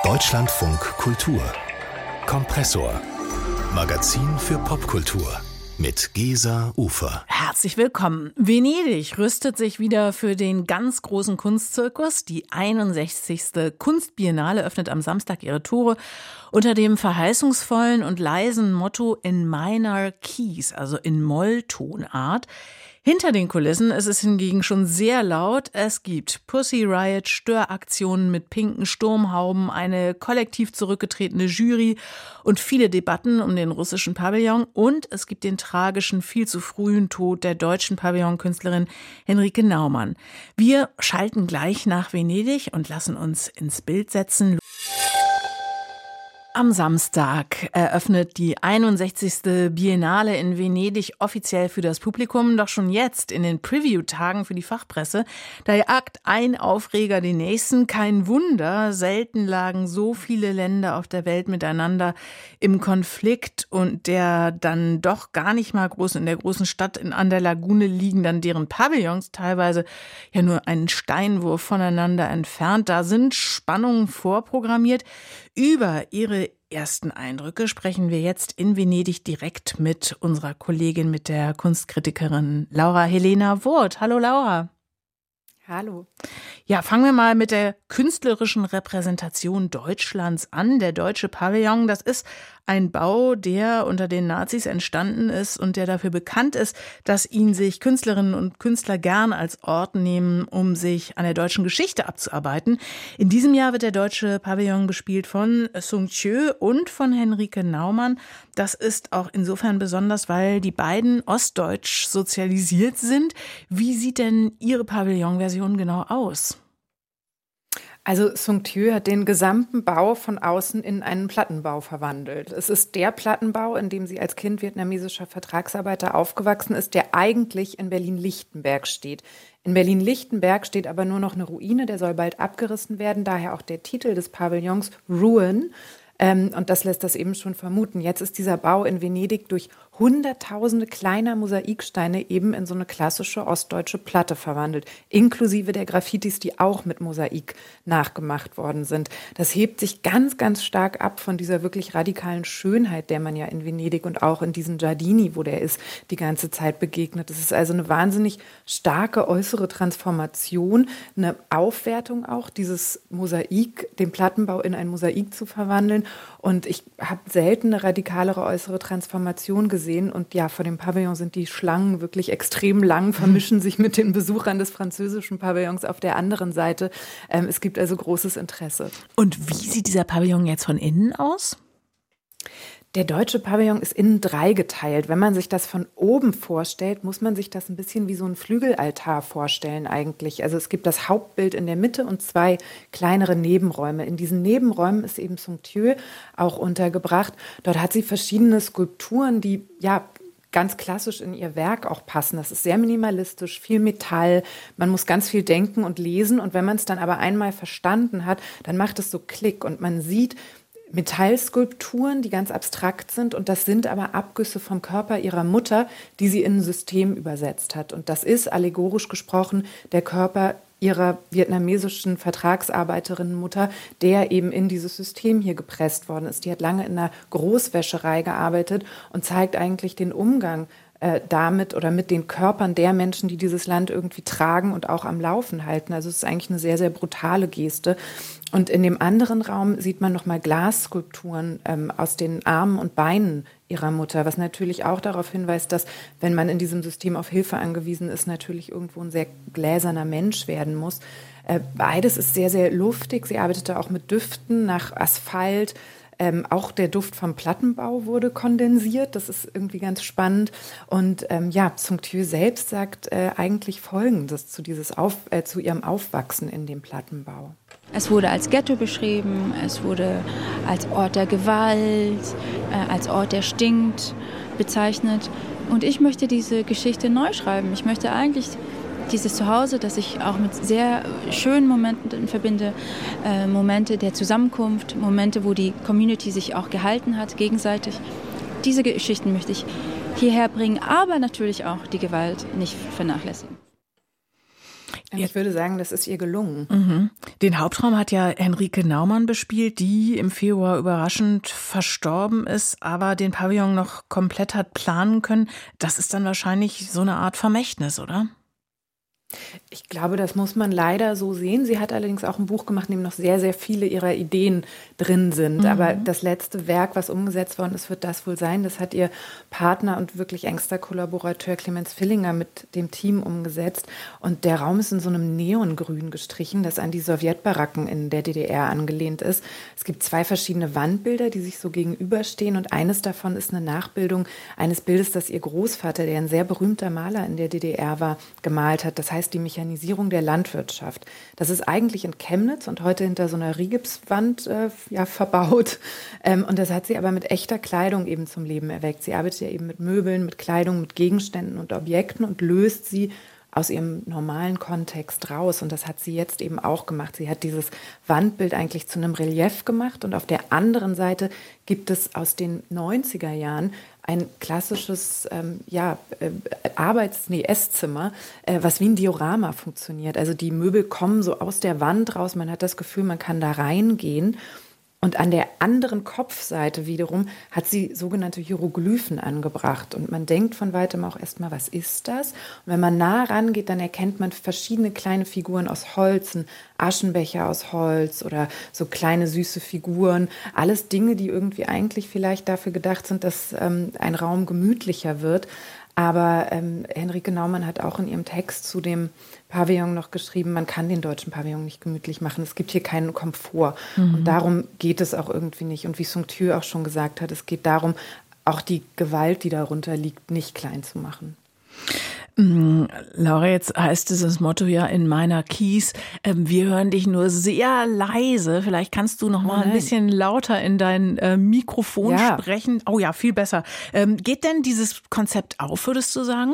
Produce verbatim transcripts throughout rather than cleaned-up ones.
Deutschlandfunk Kultur Kompressor Magazin für Popkultur mit Gesa Ufer. Herzlich willkommen. Venedig rüstet sich wieder für den ganz großen Kunstzirkus. Die einundsechzigste Kunstbiennale öffnet am Samstag ihre Tore unter dem verheißungsvollen und leisen Motto In Minor Keys, also in Molltonart. Hinter den Kulissen ist es hingegen schon sehr laut. Es gibt Pussy Riot, Störaktionen mit pinken Sturmhauben, eine kollektiv zurückgetretene Jury und viele Debatten um den russischen Pavillon. Und es gibt den tragischen, viel zu frühen Tod der deutschen Pavillonkünstlerin Henrike Naumann. Wir schalten gleich nach Venedig und lassen uns ins Bild setzen. Am Samstag eröffnet die einundsechzigste Biennale in Venedig offiziell für das Publikum. Doch schon jetzt in den Preview-Tagen für die Fachpresse, da jagt ein Aufreger den nächsten. Kein Wunder, selten lagen so viele Länder auf der Welt miteinander im Konflikt und der dann doch gar nicht mal groß in der großen Stadt in, an der Lagune liegen dann deren Pavillons teilweise ja nur einen Steinwurf voneinander entfernt. Da sind Spannungen vorprogrammiert. Über ihre ersten Eindrücke sprechen wir jetzt in Venedig direkt mit unserer Kollegin, mit der Kunstkritikerin Laura Helena Wurth. Hallo Laura. Hallo. Ja, fangen wir mal mit der künstlerischen Repräsentation Deutschlands an. Der Deutsche Pavillon, das ist ein Bau, der unter den Nazis entstanden ist und der dafür bekannt ist, dass ihn sich Künstlerinnen und Künstler gern als Ort nehmen, um sich an der deutschen Geschichte abzuarbeiten. In diesem Jahr wird der Deutsche Pavillon bespielt von Sung Thieu und von Henrike Naumann. Das ist auch insofern besonders, weil die beiden ostdeutsch sozialisiert sind. Wie sieht denn Ihre Pavillonversion genau aus? Also Sung Thieu hat den gesamten Bau von außen in einen Plattenbau verwandelt. Es ist der Plattenbau, in dem sie als Kind vietnamesischer Vertragsarbeiter aufgewachsen ist, der eigentlich in Berlin-Lichtenberg steht. In Berlin-Lichtenberg steht aber nur noch eine Ruine, der soll bald abgerissen werden, daher auch der Titel des Pavillons Ruin. Ähm, und das lässt das eben schon vermuten. Jetzt ist dieser Bau in Venedig durch hunderttausende kleiner Mosaiksteine eben in so eine klassische ostdeutsche Platte verwandelt, inklusive der Graffitis, die auch mit Mosaik nachgemacht worden sind. Das hebt sich ganz, ganz stark ab von dieser wirklich radikalen Schönheit, der man ja in Venedig und auch in diesen Giardini, wo der ist, die ganze Zeit begegnet. Es ist also eine wahnsinnig starke äußere Transformation, eine Aufwertung auch, dieses Mosaik, den Plattenbau in ein Mosaik zu verwandeln. Und ich habe selten eine radikalere äußere Transformation gesehen. Und ja, vor dem Pavillon sind die Schlangen wirklich extrem lang, vermischen sich mit den Besuchern des französischen Pavillons auf der anderen Seite. Ähm, es gibt also großes Interesse. Und wie sieht dieser Pavillon jetzt von innen aus? Der Deutsche Pavillon ist innen dreigeteilt. Wenn man sich das von oben vorstellt, muss man sich das ein bisschen wie so ein Flügelaltar vorstellen eigentlich. Also es gibt das Hauptbild in der Mitte und zwei kleinere Nebenräume. In diesen Nebenräumen ist eben Sung Thieu auch untergebracht. Dort hat sie verschiedene Skulpturen, die ja ganz klassisch in ihr Werk auch passen. Das ist sehr minimalistisch, viel Metall. Man muss ganz viel denken und lesen. Und wenn man es dann aber einmal verstanden hat, dann macht es so Klick und man sieht Metallskulpturen, die ganz abstrakt sind, und das sind aber Abgüsse vom Körper ihrer Mutter, die sie in ein System übersetzt hat. Und das ist, allegorisch gesprochen, der Körper ihrer vietnamesischen Vertragsarbeiterinnenmutter, der eben in dieses System hier gepresst worden ist. Die hat lange in einer Großwäscherei gearbeitet und zeigt eigentlich den Umgang äh, damit oder mit den Körpern der Menschen, die dieses Land irgendwie tragen und auch am Laufen halten. Also es ist eigentlich eine sehr, sehr brutale Geste. Und in dem anderen Raum sieht man nochmal Glasskulpturen ähm, aus den Armen und Beinen ihrer Mutter, was natürlich auch darauf hinweist, dass, wenn man in diesem System auf Hilfe angewiesen ist, natürlich irgendwo ein sehr gläserner Mensch werden muss. Äh, beides ist sehr, sehr luftig. Sie arbeitete auch mit Düften nach Asphalt. Ähm, auch der Duft vom Plattenbau wurde kondensiert. Das ist irgendwie ganz spannend. Und ähm, ja, Sung Thieu selbst sagt äh, eigentlich Folgendes zu, dieses Auf, äh, zu ihrem Aufwachsen in dem Plattenbau. Es wurde als Ghetto beschrieben, es wurde als Ort der Gewalt, äh, als Ort, der stinkt, bezeichnet. Und ich möchte diese Geschichte neu schreiben. Ich möchte eigentlich dieses Zuhause, das ich auch mit sehr schönen Momenten verbinde, äh, Momente der Zusammenkunft, Momente, wo die Community sich auch gehalten hat, gegenseitig. Diese Geschichten möchte ich hierher bringen, aber natürlich auch die Gewalt nicht vernachlässigen. Ich würde sagen, das ist ihr gelungen. Mhm. Den Hauptraum hat ja Henrike Naumann bespielt, die im Februar überraschend verstorben ist, aber den Pavillon noch komplett hat planen können. Das ist dann wahrscheinlich so eine Art Vermächtnis, oder? Ich glaube, das muss man leider so sehen. Sie hat allerdings auch ein Buch gemacht, in dem noch sehr, sehr viele ihrer Ideen drin sind. Mhm. Aber das letzte Werk, was umgesetzt worden ist, wird das wohl sein. Das hat ihr Partner und wirklich engster Kollaborateur Clemens Villinger mit dem Team umgesetzt. Und der Raum ist in so einem Neongrün gestrichen, das an die Sowjetbaracken in der D D R angelehnt ist. Es gibt zwei verschiedene Wandbilder, die sich so gegenüberstehen. Und eines davon ist eine Nachbildung eines Bildes, das ihr Großvater, der ein sehr berühmter Maler in der D D R war, gemalt hat. Das heißt, die Mechanisierung der Landwirtschaft. Das ist eigentlich in Chemnitz und heute hinter so einer Rigipswand äh, ja, verbaut. Ähm, und das hat sie aber mit echter Kleidung eben zum Leben erweckt. Sie arbeitet ja eben mit Möbeln, mit Kleidung, mit Gegenständen und Objekten und löst sie aus ihrem normalen Kontext raus. Und das hat sie jetzt eben auch gemacht. Sie hat dieses Wandbild eigentlich zu einem Relief gemacht. Und auf der anderen Seite gibt es aus den neunziger Jahren ein klassisches ähm, ja, äh, Arbeits-, nee, Esszimmer, äh, was wie ein Diorama funktioniert. Also die Möbel kommen so aus der Wand raus. Man hat das Gefühl, man kann da reingehen. Und an der anderen Kopfseite wiederum hat sie sogenannte Hieroglyphen angebracht. Und man denkt von weitem auch erstmal, was ist das? Und wenn man nah rangeht, dann erkennt man verschiedene kleine Figuren aus Holz, ein Aschenbecher aus Holz oder so kleine süße Figuren. Alles Dinge, die irgendwie eigentlich vielleicht dafür gedacht sind, dass ähm, ein Raum gemütlicher wird. Aber ähm, Henrike Naumann hat auch in ihrem Text zu dem Pavillon noch geschrieben, man kann den deutschen Pavillon nicht gemütlich machen. Es gibt hier keinen Komfort. Mhm. Und darum geht es auch irgendwie nicht. Und wie Sung Tue auch schon gesagt hat, es geht darum, auch die Gewalt, die darunter liegt, nicht klein zu machen. Laura, jetzt heißt dieses Motto ja in meiner Kies, äh, wir hören dich nur sehr leise. Vielleicht kannst du noch mal oh ein bisschen lauter in dein äh, Mikrofon ja. sprechen. Oh ja, viel besser. Ähm, geht denn dieses Konzept auf, würdest du sagen?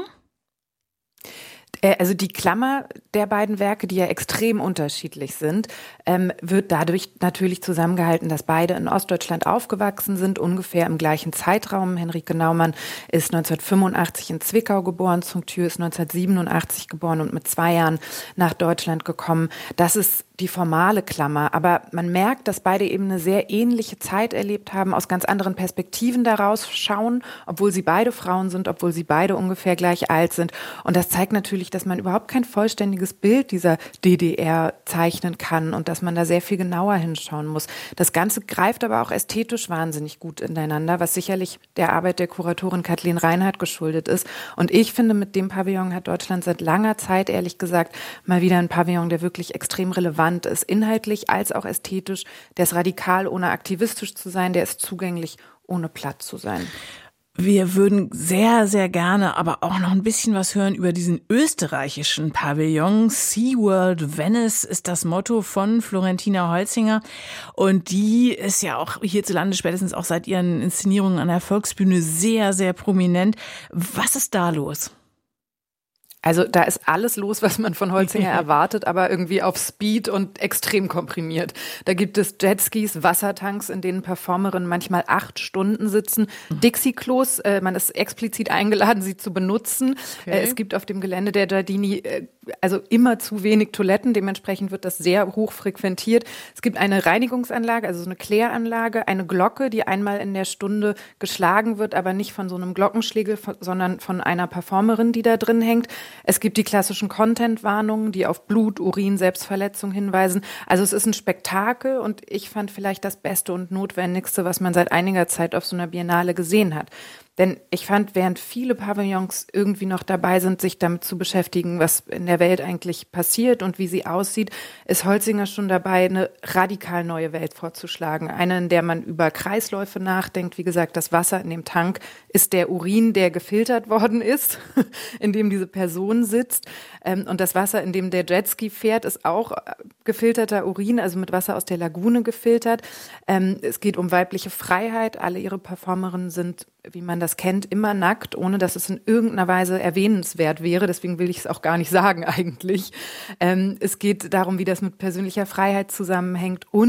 Also die Klammer der beiden Werke, die ja extrem unterschiedlich sind, ähm, wird dadurch natürlich zusammengehalten, dass beide in Ostdeutschland aufgewachsen sind, ungefähr im gleichen Zeitraum. Henrike Naumann ist neunzehnhundertfünfundachtzig in Zwickau geboren, Sung Tue ist neunzehnhundertsiebenundachtzig geboren und mit zwei Jahren nach Deutschland gekommen. Das ist die formale Klammer, aber man merkt, dass beide eben eine sehr ähnliche Zeit erlebt haben, aus ganz anderen Perspektiven daraus schauen, obwohl sie beide Frauen sind, obwohl sie beide ungefähr gleich alt sind. Und das zeigt natürlich, dass man überhaupt kein vollständiges Bild dieser D D R zeichnen kann und dass man da sehr viel genauer hinschauen muss. Das Ganze greift aber auch ästhetisch wahnsinnig gut ineinander, was sicherlich der Arbeit der Kuratorin Kathleen Reinhardt geschuldet ist. Und ich finde, mit dem Pavillon hat Deutschland seit langer Zeit, ehrlich gesagt, mal wieder ein Pavillon, der wirklich extrem relevant ist, inhaltlich als auch ästhetisch. Der ist radikal, ohne aktivistisch zu sein. Der ist zugänglich, ohne platt zu sein. Wir würden sehr, sehr gerne aber auch noch ein bisschen was hören über diesen österreichischen Pavillon. SeaWorld Venice ist das Motto von Florentina Holzinger. Und die ist ja auch hierzulande spätestens auch seit ihren Inszenierungen an der Volksbühne sehr, sehr prominent. Was ist da los? Also da ist alles los, was man von Holzinger erwartet, aber irgendwie auf Speed und extrem komprimiert. Da gibt es Jetskis, Wassertanks, in denen Performerinnen manchmal acht Stunden sitzen. Dixie-Klos, äh, man ist explizit eingeladen, sie zu benutzen. Okay. Äh, es gibt auf dem Gelände der Giardini äh, also immer zu wenig Toiletten, dementsprechend wird das sehr hoch frequentiert. Es gibt eine Reinigungsanlage, also so eine Kläranlage, eine Glocke, die einmal in der Stunde geschlagen wird, aber nicht von so einem Glockenschlägel, sondern von einer Performerin, die da drin hängt. Es gibt die klassischen Content-Warnungen, die auf Blut, Urin, Selbstverletzung hinweisen. Also es ist ein Spektakel und ich fand vielleicht das Beste und Notwendigste, was man seit einiger Zeit auf so einer Biennale gesehen hat. Denn ich fand, während viele Pavillons irgendwie noch dabei sind, sich damit zu beschäftigen, was in der Welt eigentlich passiert und wie sie aussieht, ist Holzinger schon dabei, eine radikal neue Welt vorzuschlagen. Eine, in der man über Kreisläufe nachdenkt. Wie gesagt, das Wasser in dem Tank ist der Urin, der gefiltert worden ist, in dem diese Person sitzt. Und das Wasser, in dem der Jetski fährt, ist auch gefilterter Urin, also mit Wasser aus der Lagune gefiltert. Es geht um weibliche Freiheit. Alle ihre Performerinnen sind, wie man das kennt, immer nackt, ohne dass es in irgendeiner Weise erwähnenswert wäre. Deswegen will ich es auch gar nicht sagen eigentlich. Ähm, es geht darum, wie das mit persönlicher Freiheit zusammenhängt und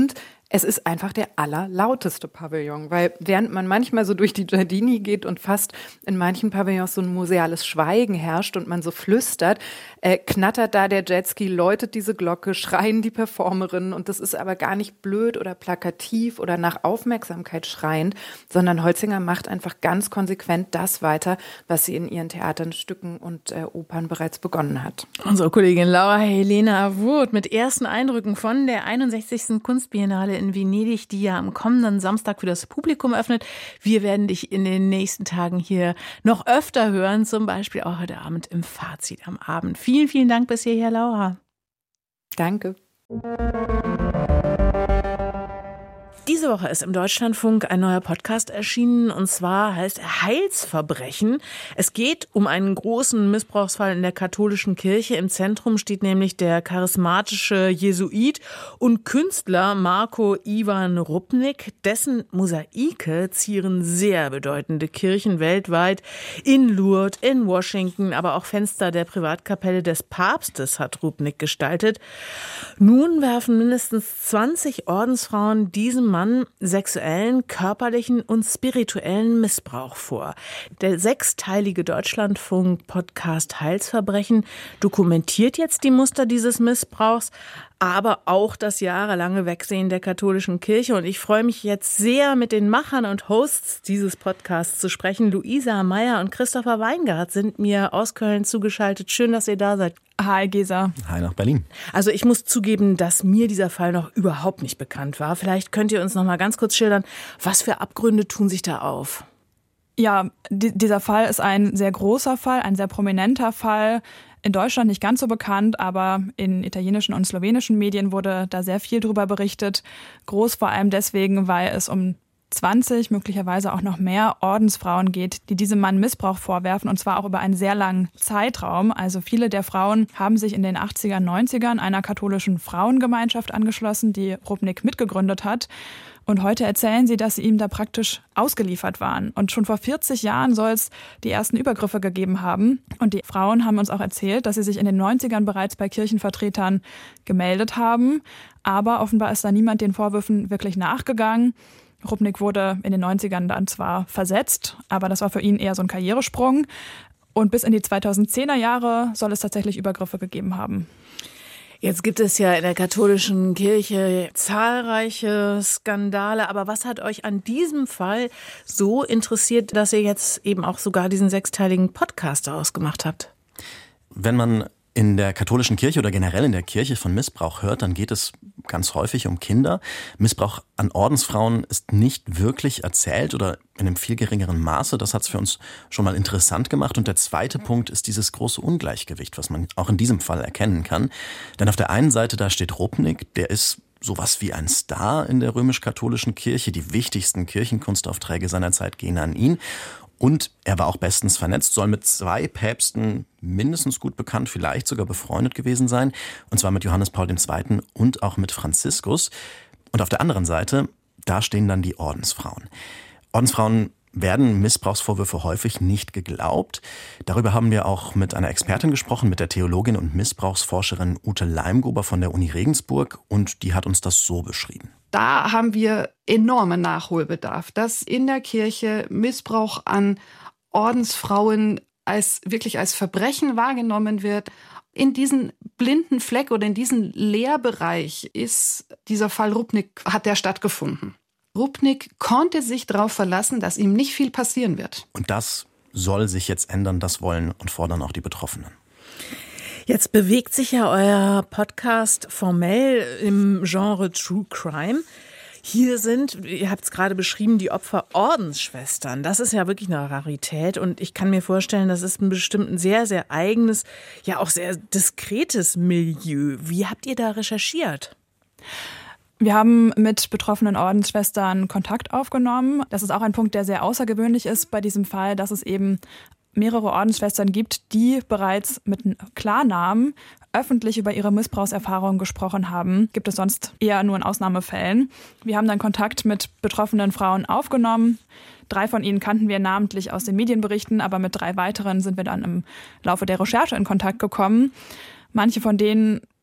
Es ist einfach der allerlauteste Pavillon, weil während man manchmal so durch die Giardini geht und fast in manchen Pavillons so ein museales Schweigen herrscht und man so flüstert, äh, knattert da der Jetski, läutet diese Glocke, schreien die Performerinnen und das ist aber gar nicht blöd oder plakativ oder nach Aufmerksamkeit schreiend, sondern Holzinger macht einfach ganz konsequent das weiter, was sie in ihren Theatern, Stücken und äh, Opern bereits begonnen hat. Unsere Kollegin Laura Helena Wurth mit ersten Eindrücken von der einundsechzigsten Kunstbiennale in Venedig, die ja am kommenden Samstag für das Publikum öffnet. Wir werden dich in den nächsten Tagen hier noch öfter hören, zum Beispiel auch heute Abend im Fazit am Abend. Vielen, vielen Dank bis hierher, Laura. Danke. Diese Woche ist im Deutschlandfunk ein neuer Podcast erschienen, und zwar heißt er Heilsverbrechen. Es geht um einen großen Missbrauchsfall in der katholischen Kirche. Im Zentrum steht nämlich der charismatische Jesuit und Künstler Marko Ivan Rupnik. Dessen Mosaike zieren sehr bedeutende Kirchen weltweit. In Lourdes, in Washington, aber auch Fenster der Privatkapelle des Papstes hat Rupnik gestaltet. Nun werfen mindestens zwanzig Ordensfrauen diesem Mann sexuellen, körperlichen und spirituellen Missbrauch vor. Der sechsteilige Deutschlandfunk-Podcast Heilsverbrechen dokumentiert jetzt die Muster dieses Missbrauchs, aber auch das jahrelange Wegsehen der katholischen Kirche. Und ich freue mich jetzt sehr, mit den Machern und Hosts dieses Podcasts zu sprechen. Luisa Meyer und Christopher Weingart sind mir aus Köln zugeschaltet. Schön, dass ihr da seid. Hi, Gesa. Hi nach Berlin. Also ich muss zugeben, dass mir dieser Fall noch überhaupt nicht bekannt war. Vielleicht könnt ihr uns noch mal ganz kurz schildern, was für Abgründe tun sich da auf? Ja, die, dieser Fall ist ein sehr großer Fall, ein sehr prominenter Fall. In Deutschland nicht ganz so bekannt, aber in italienischen und slowenischen Medien wurde da sehr viel drüber berichtet. Groß vor allem deswegen, weil es um zwanzig, möglicherweise auch noch mehr Ordensfrauen geht, die diesem Mann Missbrauch vorwerfen, und zwar auch über einen sehr langen Zeitraum. Also viele der Frauen haben sich in den achtziger, neunzigern einer katholischen Frauengemeinschaft angeschlossen, die Rupnik mitgegründet hat. Und heute erzählen sie, dass sie ihm da praktisch ausgeliefert waren. Und schon vor vierzig Jahren soll es die ersten Übergriffe gegeben haben. Und die Frauen haben uns auch erzählt, dass sie sich in den neunzigern bereits bei Kirchenvertretern gemeldet haben. Aber offenbar ist da niemand den Vorwürfen wirklich nachgegangen. Rupnik wurde in den neunzigern dann zwar versetzt, aber das war für ihn eher so ein Karrieresprung. Und bis in die zweitausendzehner Jahre soll es tatsächlich Übergriffe gegeben haben. Jetzt gibt es ja in der katholischen Kirche zahlreiche Skandale. Aber was hat euch an diesem Fall so interessiert, dass ihr jetzt eben auch sogar diesen sechsteiligen Podcast daraus gemacht habt? Wenn man in der katholischen Kirche oder generell in der Kirche von Missbrauch hört, dann geht es ganz häufig um Kinder. Missbrauch an Ordensfrauen ist nicht wirklich erzählt oder in einem viel geringeren Maße. Das hat es für uns schon mal interessant gemacht. Und der zweite Punkt ist dieses große Ungleichgewicht, was man auch in diesem Fall erkennen kann. Denn auf der einen Seite, da steht Rupnik, der ist sowas wie ein Star in der römisch-katholischen Kirche. Die wichtigsten Kirchenkunstaufträge seiner Zeit gehen an ihn. Und er war auch bestens vernetzt, soll mit zwei Päpsten mindestens gut bekannt, vielleicht sogar befreundet gewesen sein. Und zwar mit Johannes Paul der Zweite und auch mit Franziskus. Und auf der anderen Seite, da stehen dann die Ordensfrauen. Ordensfrauen werden Missbrauchsvorwürfe häufig nicht geglaubt. Darüber haben wir auch mit einer Expertin gesprochen, mit der Theologin und Missbrauchsforscherin Ute Leimgruber von der Uni Regensburg. Und die hat uns das so beschrieben. Da haben wir enormen Nachholbedarf, dass in der Kirche Missbrauch an Ordensfrauen als wirklich als Verbrechen wahrgenommen wird. In diesen blinden Fleck oder in diesen Leerbereich ist dieser Fall Rupnik, hat der stattgefunden. Rupnik konnte sich darauf verlassen, dass ihm nicht viel passieren wird. Und das soll sich jetzt ändern, das wollen und fordern auch die Betroffenen. Jetzt bewegt sich ja euer Podcast formell im Genre True Crime. Hier sind, ihr habt es gerade beschrieben, die Opfer Ordensschwestern. Das ist ja wirklich eine Rarität und ich kann mir vorstellen, das ist ein bestimmt ein sehr, sehr eigenes, ja auch sehr diskretes Milieu. Wie habt ihr da recherchiert? Wir haben mit betroffenen Ordensschwestern Kontakt aufgenommen. Das ist auch ein Punkt, der sehr außergewöhnlich ist bei diesem Fall, dass es eben mehrere Ordensschwestern gibt, die bereits mit Klarnamen öffentlich über ihre Missbrauchserfahrungen gesprochen haben. Gibt es sonst eher nur in Ausnahmefällen. Wir haben dann Kontakt mit betroffenen Frauen aufgenommen. Drei von ihnen kannten wir namentlich aus den Medienberichten, aber mit drei weiteren sind wir dann im Laufe der Recherche in Kontakt gekommen. Manche von denen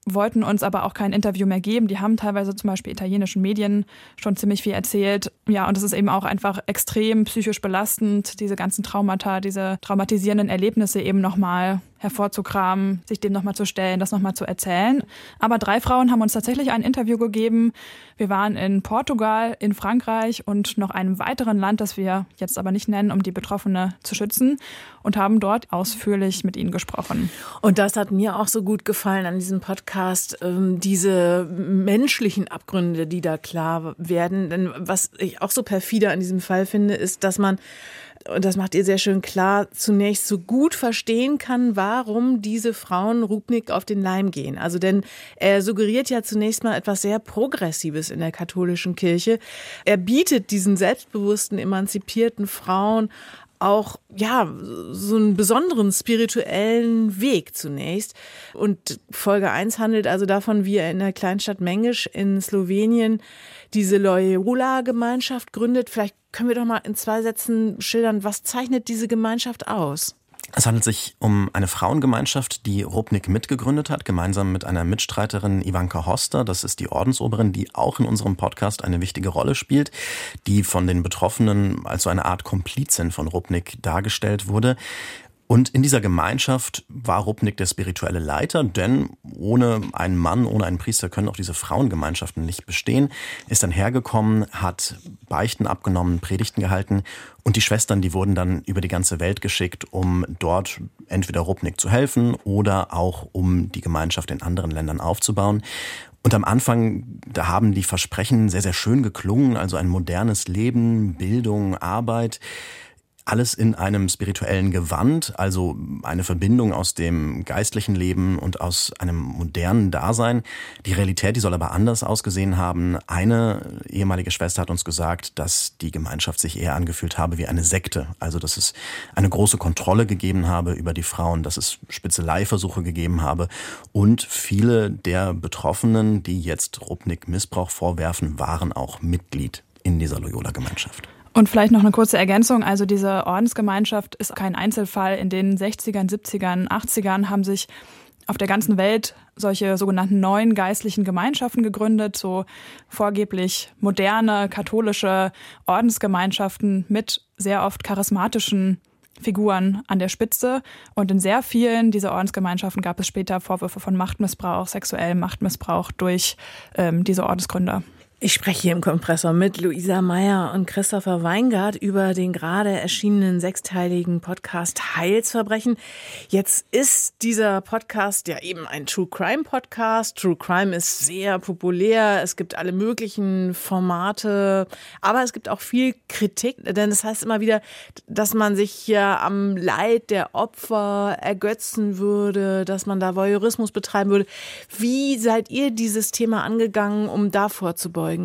wollten uns aber auch kein Interview mehr geben. Die haben teilweise zum Beispiel italienischen Medien schon ziemlich viel erzählt. Ja, und es ist eben auch einfach extrem psychisch belastend, diese ganzen Traumata, diese traumatisierenden Erlebnisse eben nochmal hervorzukramen, sich dem nochmal zu stellen, das nochmal zu erzählen. Aber drei Frauen haben uns tatsächlich ein Interview gegeben. Wir waren in Portugal, in Frankreich und noch einem weiteren Land, das wir jetzt aber nicht nennen, um die Betroffene zu schützen, und haben dort ausführlich mit ihnen gesprochen. Und das hat mir auch so gut gefallen an diesem Podcast, ähm, diese menschlichen Abgründe, die da klar werden. Denn was ich auch so perfide an diesem Fall finde, ist, dass man, und das macht ihr sehr schön klar, zunächst so gut verstehen kann, warum diese Frauen Rupnik auf den Leim gehen. Also denn er suggeriert ja zunächst mal etwas sehr Progressives in der katholischen Kirche. Er bietet diesen selbstbewussten, emanzipierten Frauen auch, ja, so einen besonderen spirituellen Weg zunächst. Und Folge eins handelt also davon, wie er in der Kleinstadt Mengisch in Slowenien diese Loyola-Gemeinschaft gründet. Vielleicht können wir doch mal in zwei Sätzen schildern, was zeichnet diese Gemeinschaft aus? Es handelt sich um eine Frauengemeinschaft, die Rupnik mitgegründet hat, gemeinsam mit einer Mitstreiterin Ivanka Hoster. Das ist die Ordensoberin, die auch in unserem Podcast eine wichtige Rolle spielt, die von den Betroffenen als so eine Art Komplizin von Rupnik dargestellt wurde. Und in dieser Gemeinschaft war Rupnik der spirituelle Leiter, denn ohne einen Mann, ohne einen Priester können auch diese Frauengemeinschaften nicht bestehen. Ist dann hergekommen, hat Beichten abgenommen, Predigten gehalten und die Schwestern, die wurden dann über die ganze Welt geschickt, um dort entweder Rupnik zu helfen oder auch um die Gemeinschaft in anderen Ländern aufzubauen. Und am Anfang, da haben die Versprechen sehr, sehr schön geklungen, also ein modernes Leben, Bildung, Arbeit. Alles in einem spirituellen Gewand, also eine Verbindung aus dem geistlichen Leben und aus einem modernen Dasein. Die Realität, die soll aber anders ausgesehen haben. Eine ehemalige Schwester hat uns gesagt, dass die Gemeinschaft sich eher angefühlt habe wie eine Sekte. Also dass es eine große Kontrolle gegeben habe über die Frauen, dass es Spitzeleiversuche gegeben habe. Und viele der Betroffenen, die jetzt Rupnik Missbrauch vorwerfen, waren auch Mitglied in dieser Loyola-Gemeinschaft. Und vielleicht noch eine kurze Ergänzung. Also diese Ordensgemeinschaft ist kein Einzelfall. In den sechzigern, siebzigern, achtzigern haben sich auf der ganzen Welt solche sogenannten neuen geistlichen Gemeinschaften gegründet, so vorgeblich moderne katholische Ordensgemeinschaften mit sehr oft charismatischen Figuren an der Spitze. Und in sehr vielen dieser Ordensgemeinschaften gab es später Vorwürfe von Machtmissbrauch, sexuellem Machtmissbrauch durch ähm, diese Ordensgründer. Ich spreche hier im Kompressor mit Luisa Meyer und Christopher Weingart über den gerade erschienenen sechsteiligen Podcast Heilsverbrechen. Jetzt ist dieser Podcast ja eben ein True Crime Podcast. True Crime ist sehr populär. Es gibt alle möglichen Formate, aber es gibt auch viel Kritik, denn es heißt immer wieder, dass man sich hier am Leid der Opfer ergötzen würde, dass man da Voyeurismus betreiben würde. Wie seid ihr dieses Thema angegangen, um da vorzubeugen?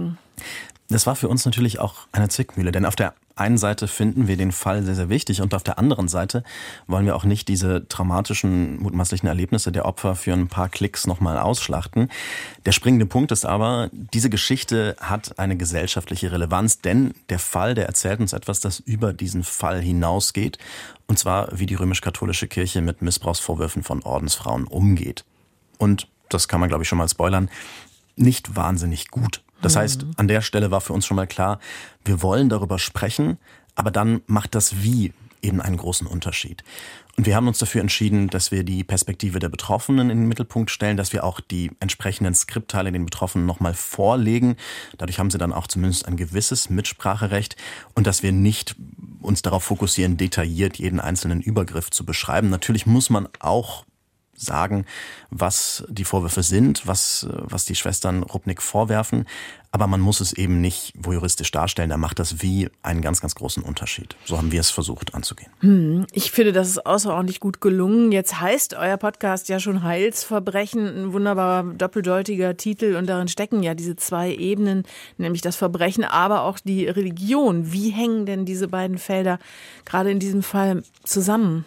Das war für uns natürlich auch eine Zwickmühle, denn auf der einen Seite finden wir den Fall sehr, sehr wichtig und auf der anderen Seite wollen wir auch nicht diese traumatischen, mutmaßlichen Erlebnisse der Opfer für ein paar Klicks nochmal ausschlachten. Der springende Punkt ist aber, diese Geschichte hat eine gesellschaftliche Relevanz, denn der Fall, der erzählt uns etwas, das über diesen Fall hinausgeht, und zwar wie die römisch-katholische Kirche mit Missbrauchsvorwürfen von Ordensfrauen umgeht. Und das kann man, glaube ich, schon mal spoilern, nicht wahnsinnig gut. Das heißt, an der Stelle war für uns schon mal klar, wir wollen darüber sprechen, aber dann macht das Wie eben einen großen Unterschied. Und wir haben uns dafür entschieden, dass wir die Perspektive der Betroffenen in den Mittelpunkt stellen, dass wir auch die entsprechenden Skriptteile den Betroffenen nochmal vorlegen. Dadurch haben sie dann auch zumindest ein gewisses Mitspracherecht und dass wir nicht uns darauf fokussieren, detailliert jeden einzelnen Übergriff zu beschreiben. Natürlich muss man auch sagen, was die Vorwürfe sind, was, was die Schwestern Rupnik vorwerfen. Aber man muss es eben nicht voyeuristisch darstellen. Da macht das Wie einen ganz, ganz großen Unterschied. So haben wir es versucht anzugehen. Hm, ich finde, das ist außerordentlich gut gelungen. Jetzt heißt euer Podcast ja schon Heilsverbrechen, ein wunderbarer doppeldeutiger Titel. Und darin stecken ja diese zwei Ebenen, nämlich das Verbrechen, aber auch die Religion. Wie hängen denn diese beiden Felder gerade in diesem Fall zusammen?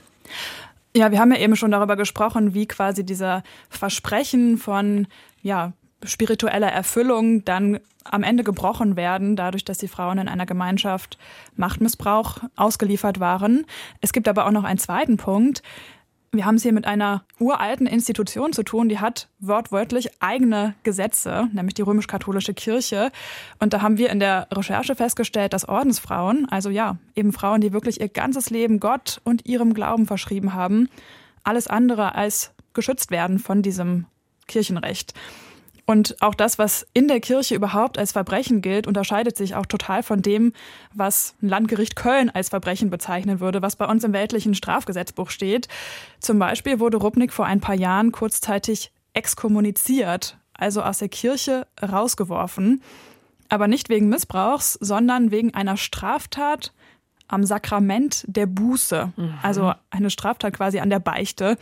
Ja, wir haben ja eben schon darüber gesprochen, wie quasi dieser Versprechen von ja, spiritueller Erfüllung dann am Ende gebrochen werden, dadurch, dass die Frauen in einer Gemeinschaft Machtmissbrauch ausgeliefert waren. Es gibt aber auch noch einen zweiten Punkt. Wir haben es hier mit einer uralten Institution zu tun, die hat wortwörtlich eigene Gesetze, nämlich die römisch-katholische Kirche. Und da haben wir in der Recherche festgestellt, dass Ordensfrauen, also ja, eben Frauen, die wirklich ihr ganzes Leben Gott und ihrem Glauben verschrieben haben, alles andere als geschützt werden von diesem Kirchenrecht. Und auch das, was in der Kirche überhaupt als Verbrechen gilt, unterscheidet sich auch total von dem, was ein Landgericht Köln als Verbrechen bezeichnen würde, was bei uns im weltlichen Strafgesetzbuch steht. Zum Beispiel wurde Rupnik vor ein paar Jahren kurzzeitig exkommuniziert, also aus der Kirche rausgeworfen. Aber nicht wegen Missbrauchs, sondern wegen einer Straftat am Sakrament der Buße. Mhm. Also eine Straftat quasi an der Beichte.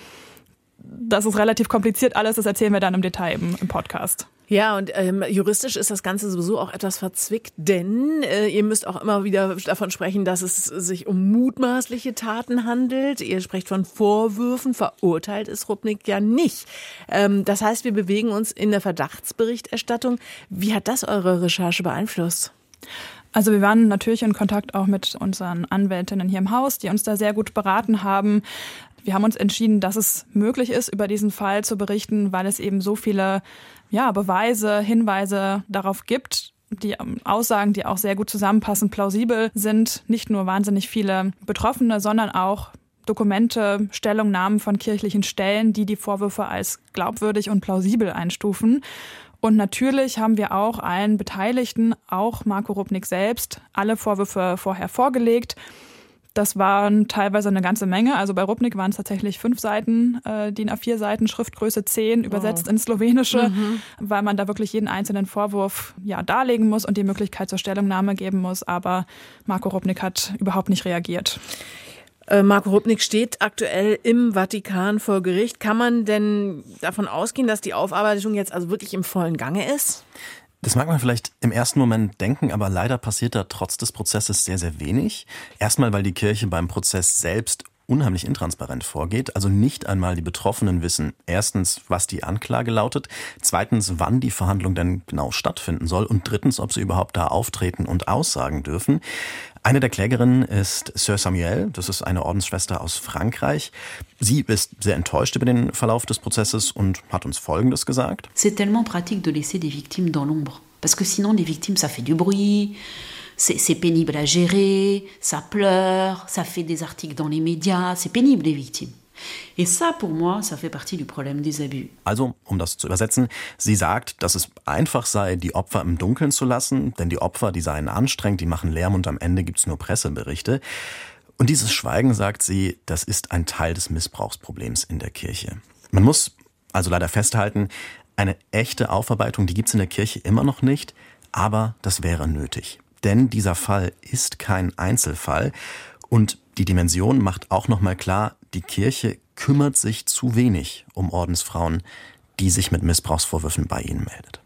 Das ist relativ kompliziert alles, das erzählen wir dann im Detail im, im Podcast. Ja, und ähm, juristisch ist das Ganze sowieso auch etwas verzwickt, denn äh, ihr müsst auch immer wieder davon sprechen, dass es sich um mutmaßliche Taten handelt. Ihr sprecht von Vorwürfen, verurteilt ist Rupnik ja nicht. Ähm, das heißt, wir bewegen uns in der Verdachtsberichterstattung. Wie hat das eure Recherche beeinflusst? Also wir waren natürlich in Kontakt auch mit unseren Anwältinnen hier im Haus, die uns da sehr gut beraten haben. Wir haben uns entschieden, dass es möglich ist, über diesen Fall zu berichten, weil es eben so viele ja, Beweise, Hinweise darauf gibt, die Aussagen, die auch sehr gut zusammenpassen, plausibel sind. Nicht nur wahnsinnig viele Betroffene, sondern auch Dokumente, Stellungnahmen von kirchlichen Stellen, die die Vorwürfe als glaubwürdig und plausibel einstufen. Und natürlich haben wir auch allen Beteiligten, auch Marco Rupnik selbst, alle Vorwürfe vorher vorgelegt. Das waren teilweise eine ganze Menge. Also bei Rupnik waren es tatsächlich fünf Seiten, äh, D I N A vier Seiten, Schriftgröße zehn, übersetzt oh. ins Slowenische, mhm. weil man da wirklich jeden einzelnen Vorwurf ja darlegen muss und die Möglichkeit zur Stellungnahme geben muss. Aber Marco Rupnik hat überhaupt nicht reagiert. Äh, Marco Rupnik steht aktuell im Vatikan vor Gericht. Kann man denn davon ausgehen, dass die Aufarbeitung jetzt also wirklich im vollen Gange ist? Das mag man vielleicht im ersten Moment denken, aber leider passiert da trotz des Prozesses sehr, sehr wenig. Erstmal, weil die Kirche beim Prozess selbst unheimlich intransparent vorgeht. Also nicht einmal die Betroffenen wissen erstens, was die Anklage lautet, zweitens, wann die Verhandlung denn genau stattfinden soll und drittens, ob sie überhaupt da auftreten und aussagen dürfen. Eine der Klägerinnen ist Sœur Samuel, das ist eine Ordensschwester aus Frankreich. Sie ist sehr enttäuscht über den Verlauf des Prozesses und hat uns Folgendes gesagt. C'est tellement pratique de laisser des victimes dans l'ombre. Parce que sinon, les victimes, ça fait du bruit, c'est, c'est pénible à gérer, ça pleure, ça fait des articles dans les médias, c'est pénible, les victimes. Et ça, pour moi, ça fait partie du problème des abus. Also, um das zu übersetzen, sie sagt, dass es einfach sei, die Opfer im Dunkeln zu lassen, denn die Opfer, die seien anstrengend, die machen Lärm und am Ende gibt's nur Presseberichte. Und dieses Schweigen, sagt sie, das ist ein Teil des Missbrauchsproblems in der Kirche. Man muss also leider festhalten, eine echte Aufarbeitung, die gibt's in der Kirche immer noch nicht, aber das wäre nötig. Denn dieser Fall ist kein Einzelfall und die Dimension macht auch nochmal klar, die Kirche kümmert sich zu wenig um Ordensfrauen, die sich mit Missbrauchsvorwürfen bei ihnen meldet.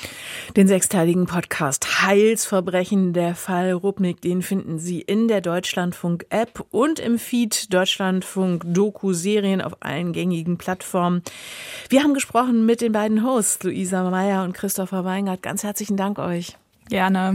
Den sechsteiligen Podcast Heilsverbrechen, der Fall Rupnik, den finden Sie in der Deutschlandfunk-App und im Feed Deutschlandfunk-Doku-Serien auf allen gängigen Plattformen. Wir haben gesprochen mit den beiden Hosts, Luisa Meyer und Christopher Weingart. Ganz herzlichen Dank euch. Gerne.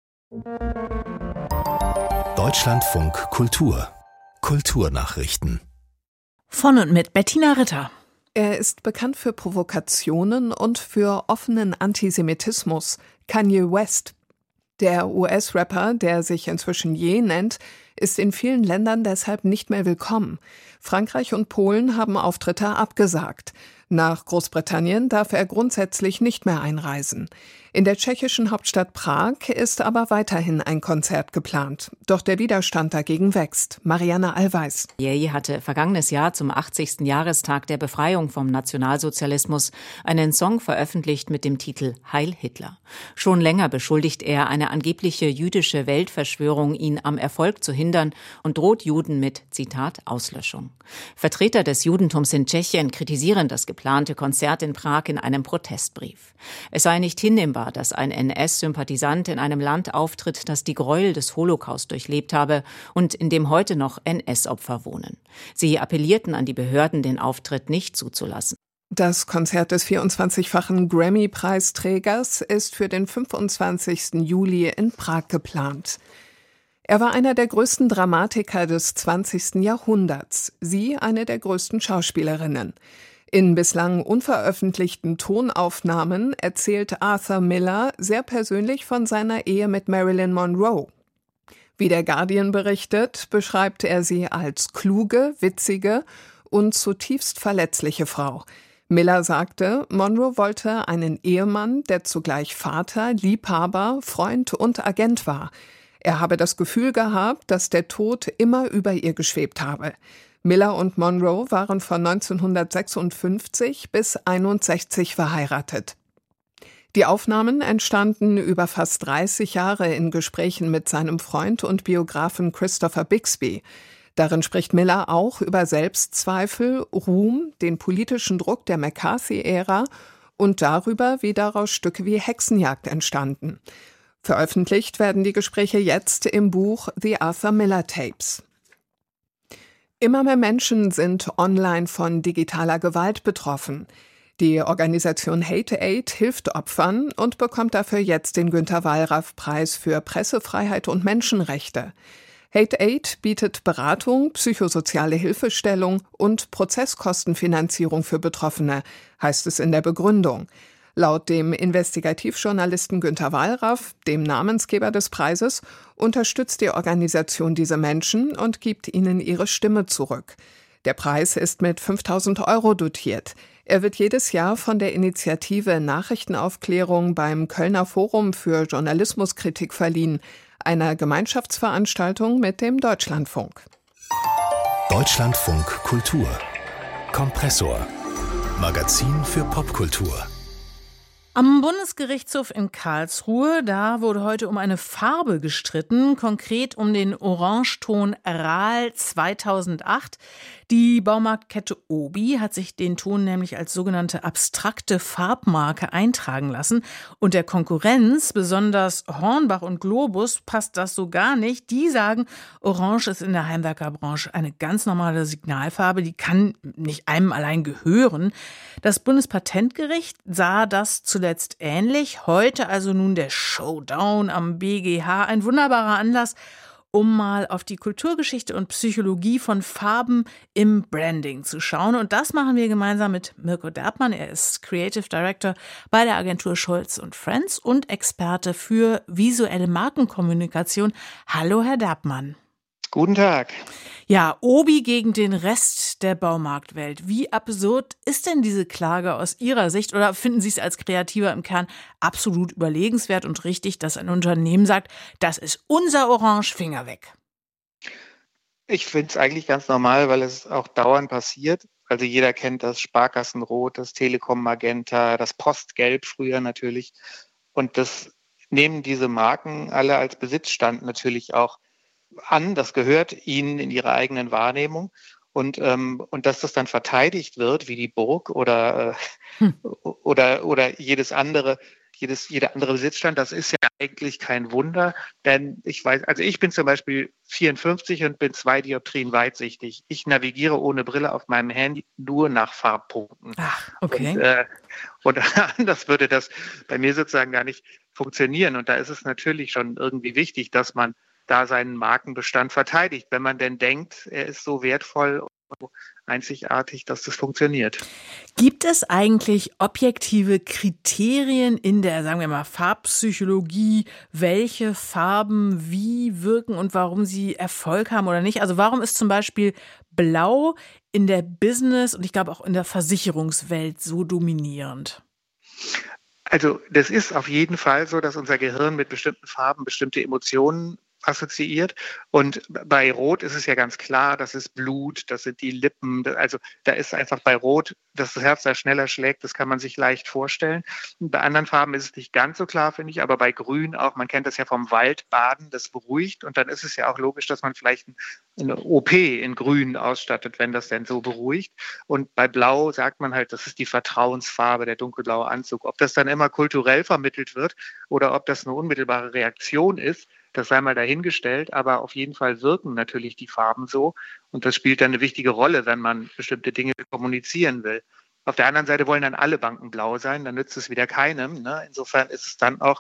Deutschlandfunk Kultur. Kulturnachrichten. Von und mit Bettina Ritter. Er ist bekannt für Provokationen und für offenen Antisemitismus. Kanye West, der U S-Rapper, der sich inzwischen Ye nennt, ist in vielen Ländern deshalb nicht mehr willkommen. Frankreich und Polen haben Auftritte abgesagt. Nach Großbritannien darf er grundsätzlich nicht mehr einreisen. In der tschechischen Hauptstadt Prag ist aber weiterhin ein Konzert geplant. Doch der Widerstand dagegen wächst. Marianne Allweis. Ye hatte vergangenes Jahr zum achtzigsten Jahrestag der Befreiung vom Nationalsozialismus einen Song veröffentlicht mit dem Titel Heil Hitler. Schon länger beschuldigt er eine angebliche jüdische Weltverschwörung, ihn am Erfolg zu hindern und droht Juden mit, Zitat, Auslöschung. Vertreter des Judentums in Tschechien kritisieren das geplante Konzert in Prag in einem Protestbrief. Es sei nicht hinnehmbar, dass ein N S-Sympathisant in einem Land auftritt, das die Gräuel des Holocaust durchlebt habe und in dem heute noch N S-Opfer wohnen. Sie appellierten an die Behörden, den Auftritt nicht zuzulassen. Das Konzert des vierundzwanzigfachen Grammy-Preisträgers ist für den fünfundzwanzigsten Juli in Prag geplant. Er war einer der größten Dramatiker des zwanzigsten Jahrhunderts, sie eine der größten Schauspielerinnen. In bislang unveröffentlichten Tonaufnahmen erzählt Arthur Miller sehr persönlich von seiner Ehe mit Marilyn Monroe. Wie der Guardian berichtet, beschreibt er sie als kluge, witzige und zutiefst verletzliche Frau. Miller sagte, Monroe wollte einen Ehemann, der zugleich Vater, Liebhaber, Freund und Agent war. Er habe das Gefühl gehabt, dass der Tod immer über ihr geschwebt habe. Miller und Monroe waren von neunzehnhundertsechsundfünfzig bis einundsechzig verheiratet. Die Aufnahmen entstanden über fast dreißig Jahre in Gesprächen mit seinem Freund und Biografen Christopher Bixby. Darin spricht Miller auch über Selbstzweifel, Ruhm, den politischen Druck der McCarthy-Ära und darüber, wie daraus Stücke wie Hexenjagd entstanden. Veröffentlicht werden die Gespräche jetzt im Buch The Arthur Miller Tapes. Immer mehr Menschen sind online von digitaler Gewalt betroffen. Die Organisation Hate Aid hilft Opfern und bekommt dafür jetzt den Günter-Wallraff-Preis für Pressefreiheit und Menschenrechte. Hate Aid bietet Beratung, psychosoziale Hilfestellung und Prozesskostenfinanzierung für Betroffene, heißt es in der Begründung. Laut dem Investigativjournalisten Günter Wallraff, dem Namensgeber des Preises, unterstützt die Organisation diese Menschen und gibt ihnen ihre Stimme zurück. Der Preis ist mit fünftausend Euro dotiert. Er wird jedes Jahr von der Initiative Nachrichtenaufklärung beim Kölner Forum für Journalismuskritik verliehen, einer Gemeinschaftsveranstaltung mit dem Deutschlandfunk. Deutschlandfunk Kultur. Kompressor. Magazin für Popkultur. Am Bundesgerichtshof in Karlsruhe, da wurde heute um eine Farbe gestritten, konkret um den Orangeton Rahl zweitausendacht. Die Baumarktkette Obi hat sich den Ton nämlich als sogenannte abstrakte Farbmarke eintragen lassen. Und der Konkurrenz, besonders Hornbach und Globus, passt das so gar nicht. Die sagen, Orange ist in der Heimwerkerbranche eine ganz normale Signalfarbe, die kann nicht einem allein gehören. Das Bundespatentgericht sah das zuletzt ähnlich. Heute also nun der Showdown am B G H. Ein wunderbarer Anlass, um mal auf die Kulturgeschichte und Psychologie von Farben im Branding zu schauen. Und das machen wir gemeinsam mit Mirko Derbmann. Er ist Creative Director bei der Agentur Scholz und Friends und Experte für visuelle Markenkommunikation. Hallo, Herr Derbmann. Guten Tag. Ja, Obi gegen den Rest der Baumarktwelt. Wie absurd ist denn diese Klage aus Ihrer Sicht? Oder finden Sie es als Kreativer im Kern absolut überlegenswert und richtig, dass ein Unternehmen sagt, das ist unser Orange, Finger weg? Ich finde es eigentlich ganz normal, weil es auch dauernd passiert. Also jeder kennt das Sparkassenrot, das Telekom Magenta, das Postgelb früher natürlich. Und das nehmen diese Marken alle als Besitzstand natürlich auch an, das gehört ihnen in ihrer eigenen Wahrnehmung und ähm, und dass das dann verteidigt wird wie die Burg oder äh, hm. oder oder jedes andere jedes jeder andere Besitzstand, das ist ja eigentlich kein Wunder, denn ich weiß, also ich bin zum Beispiel vierundfünfzig und bin zwei Dioptrien weitsichtig. Ich navigiere ohne Brille auf meinem Handy nur nach Farbpunkten. Ach, okay. Und, äh, und anders würde das bei mir sozusagen gar nicht funktionieren. Und da ist es natürlich schon irgendwie wichtig, dass man da seinen Markenbestand verteidigt, wenn man denn denkt, er ist so wertvoll und so einzigartig, dass das funktioniert. Gibt es eigentlich objektive Kriterien in der, sagen wir mal, Farbpsychologie, welche Farben wie wirken und warum sie Erfolg haben oder nicht? Also warum ist zum Beispiel Blau in der Business- und ich glaube auch in der Versicherungswelt so dominierend? Also das ist auf jeden Fall so, dass unser Gehirn mit bestimmten Farben bestimmte Emotionen assoziiert. Und bei Rot ist es ja ganz klar, das ist Blut, das sind die Lippen. Also da ist einfach bei Rot, dass das Herz da schneller schlägt, das kann man sich leicht vorstellen. Und bei anderen Farben ist es nicht ganz so klar, finde ich, aber bei Grün auch, man kennt das ja vom Waldbaden, das beruhigt. Und dann ist es ja auch logisch, dass man vielleicht eine O P in Grün ausstattet, wenn das denn so beruhigt. Und bei Blau sagt man halt, das ist die Vertrauensfarbe, der dunkelblaue Anzug. Ob das dann immer kulturell vermittelt wird oder ob das eine unmittelbare Reaktion ist, das sei mal dahingestellt, aber auf jeden Fall wirken natürlich die Farben so. Und das spielt dann eine wichtige Rolle, wenn man bestimmte Dinge kommunizieren will. Auf der anderen Seite wollen dann alle Banken blau sein, dann nützt es wieder keinem. Ne? Insofern ist es dann auch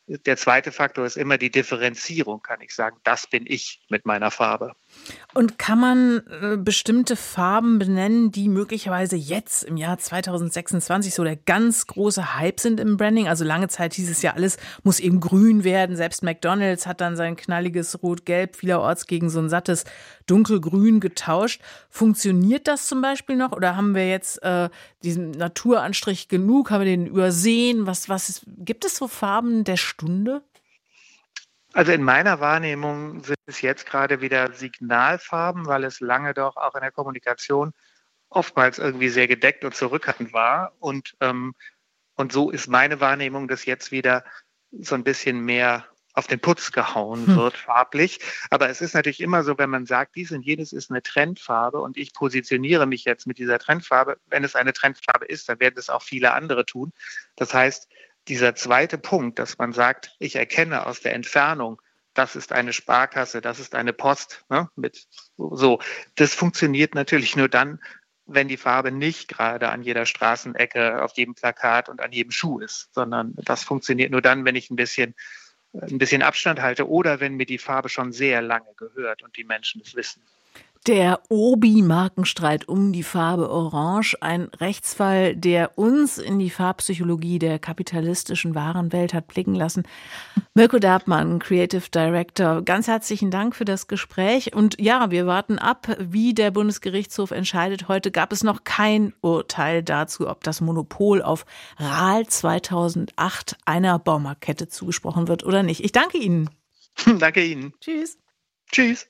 Der zweite Faktor ist immer die Differenzierung, kann ich sagen. Das bin ich mit meiner Farbe. Und kann man äh, bestimmte Farben benennen, die möglicherweise jetzt im Jahr zweitausendsechsundzwanzig so der ganz große Hype sind im Branding? Also lange Zeit hieß es ja, alles muss eben grün werden. Selbst McDonald's hat dann sein knalliges Rot-Gelb vielerorts gegen so ein sattes Dunkelgrün getauscht. Funktioniert das zum Beispiel noch? Oder haben wir jetzt äh, diesen Naturanstrich genug? Haben wir den übersehen? Was, was ist, gibt es so Farben der Stunde? Also in meiner Wahrnehmung sind es jetzt gerade wieder Signalfarben, weil es lange doch auch in der Kommunikation oftmals irgendwie sehr gedeckt und zurückhaltend war. Und, ähm, und so ist meine Wahrnehmung, dass jetzt wieder so ein bisschen mehr auf den Putz gehauen wird, hm. farblich. Aber es ist natürlich immer so, wenn man sagt, dies und jenes ist eine Trendfarbe und ich positioniere mich jetzt mit dieser Trendfarbe. Wenn es eine Trendfarbe ist, dann werden es auch viele andere tun. Das heißt, dieser zweite Punkt, dass man sagt, ich erkenne aus der Entfernung, das ist eine Sparkasse, das ist eine Post, ne, mit so. Das funktioniert natürlich nur dann, wenn die Farbe nicht gerade an jeder Straßenecke, auf jedem Plakat und an jedem Schuh ist, sondern das funktioniert nur dann, wenn ich ein bisschen, ein bisschen Abstand halte oder wenn mir die Farbe schon sehr lange gehört und die Menschen es wissen. Der Obi-Markenstreit um die Farbe Orange, ein Rechtsfall, der uns in die Farbpsychologie der kapitalistischen Warenwelt hat blicken lassen. Mirko Darbmann, Creative Director, ganz herzlichen Dank für das Gespräch. Und ja, wir warten ab, wie der Bundesgerichtshof entscheidet. Heute gab es noch kein Urteil dazu, ob das Monopol auf R A L zweitausendacht einer Baumarktkette zugesprochen wird oder nicht. Ich danke Ihnen. Danke Ihnen. Tschüss. Tschüss.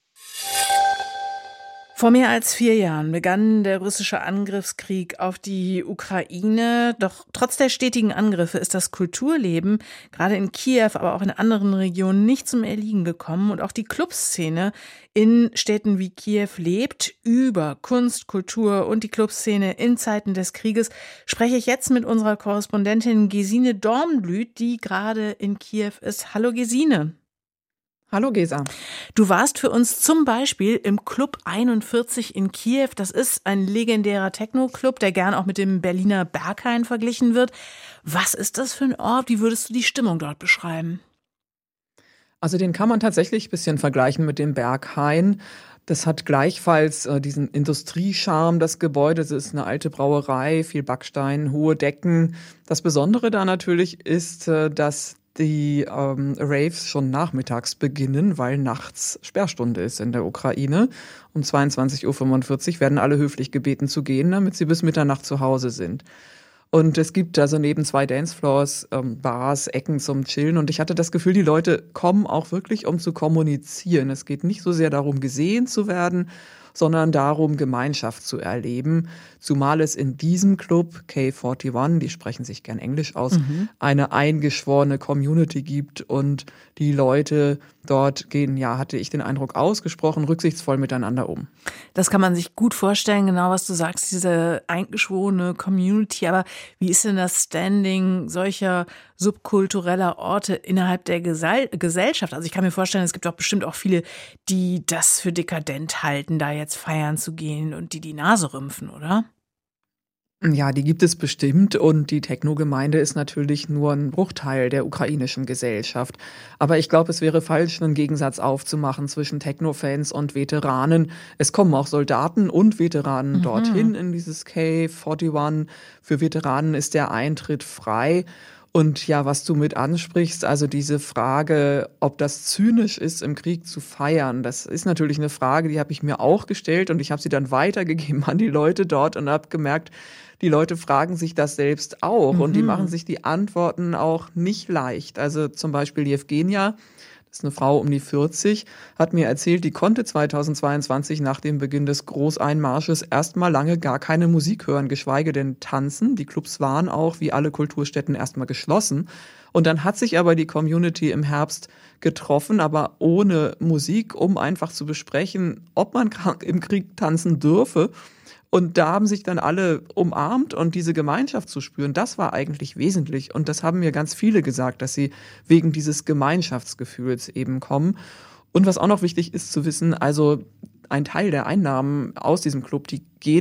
Vor mehr als vier Jahren begann der russische Angriffskrieg auf die Ukraine. Doch trotz der stetigen Angriffe ist das Kulturleben gerade in Kiew, aber auch in anderen Regionen nicht zum Erliegen gekommen. Und auch die Clubszene in Städten wie Kiew lebt. Über Kunst, Kultur und die Clubszene in Zeiten des Krieges spreche ich jetzt mit unserer Korrespondentin Gesine Dornblüt, die gerade in Kiew ist. Hallo Gesine. Hallo Gesa. Du warst für uns zum Beispiel im Club einundvierzig in Kiew. Das ist ein legendärer Techno-Club, der gern auch mit dem Berliner Berghain verglichen wird. Was ist das für ein Ort? Wie würdest du die Stimmung dort beschreiben? Also den kann man tatsächlich ein bisschen vergleichen mit dem Berghain. Das hat gleichfalls äh, diesen Industriescharme, das Gebäude. Es ist eine alte Brauerei, viel Backstein, hohe Decken. Das Besondere da natürlich ist, äh, dass die ähm, Raves schon nachmittags beginnen, weil nachts Sperrstunde ist in der Ukraine. Um zweiundzwanzig Uhr fünfundvierzig werden alle höflich gebeten zu gehen, damit sie bis Mitternacht zu Hause sind. Und es gibt also neben zwei Dancefloors ähm, Bars, Ecken zum Chillen. Und ich hatte das Gefühl, die Leute kommen auch wirklich, um zu kommunizieren. Es geht nicht so sehr darum, gesehen zu werden, sondern darum, Gemeinschaft zu erleben. Zumal es in diesem Club K einundvierzig, die sprechen sich gern Englisch aus, mhm. eine eingeschworene Community gibt und die Leute dort gehen, ja, hatte ich den Eindruck, ausgesprochen rücksichtsvoll miteinander um. Das kann man sich gut vorstellen, genau was du sagst, diese eingeschworene Community. Aber wie ist denn das Standing solcher subkultureller Orte innerhalb der Gesell- Gesellschaft? Also ich kann mir vorstellen, es gibt doch bestimmt auch viele, die das für dekadent halten, da jetzt feiern zu gehen und die die Nase rümpfen, oder? Ja, die gibt es bestimmt und die Techno-Gemeinde ist natürlich nur ein Bruchteil der ukrainischen Gesellschaft. Aber ich glaube, es wäre falsch, einen Gegensatz aufzumachen zwischen Techno-Fans und Veteranen. Es kommen auch Soldaten und Veteranen mhm. dorthin in dieses K einundvierzig. Für Veteranen ist der Eintritt frei. Und ja, was du mit ansprichst, also diese Frage, ob das zynisch ist, im Krieg zu feiern, das ist natürlich eine Frage, die habe ich mir auch gestellt und ich habe sie dann weitergegeben an die Leute dort und habe gemerkt, die Leute fragen sich das selbst auch mhm. und die machen sich die Antworten auch nicht leicht. Also zum Beispiel Jewgenia, das ist eine Frau um die vierzig, hat mir erzählt, die konnte zweitausendzweiundzwanzig nach dem Beginn des Großeinmarsches erstmal lange gar keine Musik hören, geschweige denn tanzen. Die Clubs waren auch, wie alle Kulturstätten, erstmal geschlossen. Und dann hat sich aber die Community im Herbst getroffen, aber ohne Musik, um einfach zu besprechen, ob man im Krieg tanzen dürfe. Und da haben sich dann alle umarmt und diese Gemeinschaft zu spüren, das war eigentlich wesentlich. Und das haben mir ganz viele gesagt, dass sie wegen dieses Gemeinschaftsgefühls eben kommen. Und was auch noch wichtig ist zu wissen, also ein Teil der Einnahmen aus diesem Club, die gehen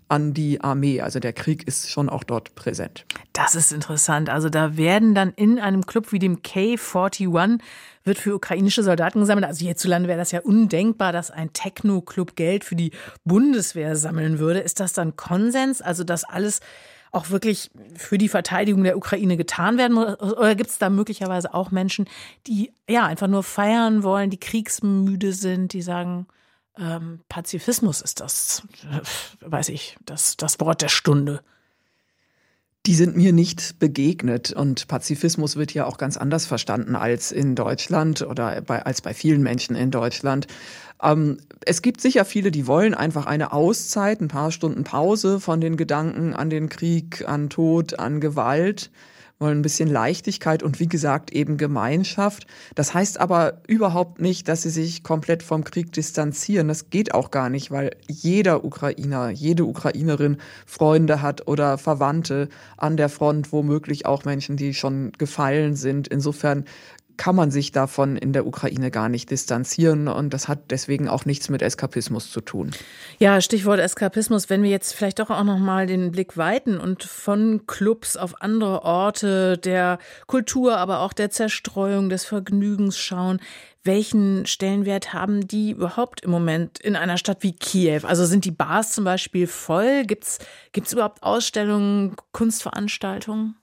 an die Armee. Also der Krieg ist schon auch dort präsent. Das ist interessant. Also da werden dann in einem Club wie dem K einundvierzig wird für ukrainische Soldaten gesammelt. Also hierzulande wäre das ja undenkbar, dass ein Techno-Club Geld für die Bundeswehr sammeln würde. Ist das dann Konsens? Also dass alles auch wirklich für die Verteidigung der Ukraine getan werden muss? Oder gibt es da möglicherweise auch Menschen, die ja einfach nur feiern wollen, die kriegsmüde sind, die sagen, ähm, Pazifismus ist das, äh, weiß ich, das, das Wort der Stunde? Die sind mir nicht begegnet und Pazifismus wird ja auch ganz anders verstanden als in Deutschland oder bei, als bei vielen Menschen in Deutschland. Ähm, es gibt sicher viele, die wollen einfach eine Auszeit, ein paar Stunden Pause von den Gedanken an den Krieg, an Tod, an Gewalt, wollen ein bisschen Leichtigkeit und wie gesagt eben Gemeinschaft. Das heißt aber überhaupt nicht, dass sie sich komplett vom Krieg distanzieren. Das geht auch gar nicht, weil jeder Ukrainer, jede Ukrainerin Freunde hat oder Verwandte an der Front, womöglich auch Menschen, die schon gefallen sind. Insofern kann man sich davon in der Ukraine gar nicht distanzieren und das hat deswegen auch nichts mit Eskapismus zu tun. Ja, Stichwort Eskapismus, wenn wir jetzt vielleicht doch auch noch mal den Blick weiten und von Clubs auf andere Orte der Kultur, aber auch der Zerstreuung, des Vergnügens schauen. Welchen Stellenwert haben die überhaupt im Moment in einer Stadt wie Kiew? Also sind die Bars zum Beispiel voll? Gibt's, gibt's überhaupt Ausstellungen, Kunstveranstaltungen?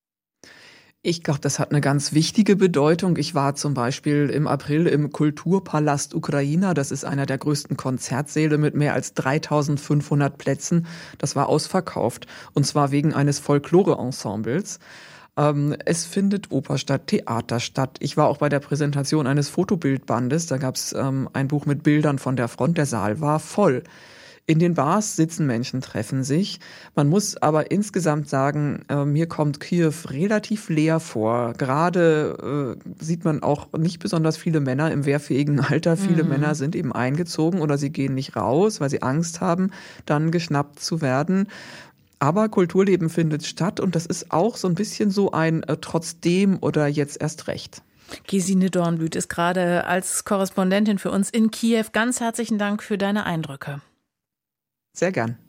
Ich glaube, das hat eine ganz wichtige Bedeutung. Ich war zum Beispiel im April im Kulturpalast Ukraina. Das ist einer der größten Konzertsäle mit mehr als dreitausendfünfhundert Plätzen. Das war ausverkauft und zwar wegen eines Folklore-Ensembles. Ähm, es findet Oper statt, Theater statt. Ich war auch bei der Präsentation eines Fotobildbandes. Da gab es ähm, ein Buch mit Bildern von der Front. Der Saal war voll. In den Bars sitzen Menschen, treffen sich. Man muss aber insgesamt sagen, äh, mir kommt Kiew relativ leer vor. Gerade äh, sieht man auch nicht besonders viele Männer im wehrfähigen Alter. Viele mhm. Männer sind eben eingezogen oder sie gehen nicht raus, weil sie Angst haben, dann geschnappt zu werden. Aber Kulturleben findet statt und das ist auch so ein bisschen so ein äh, trotzdem oder jetzt erst recht. Gesine Dornblüt ist gerade als Korrespondentin für uns in Kiew. Ganz herzlichen Dank für deine Eindrücke. Sehr gern.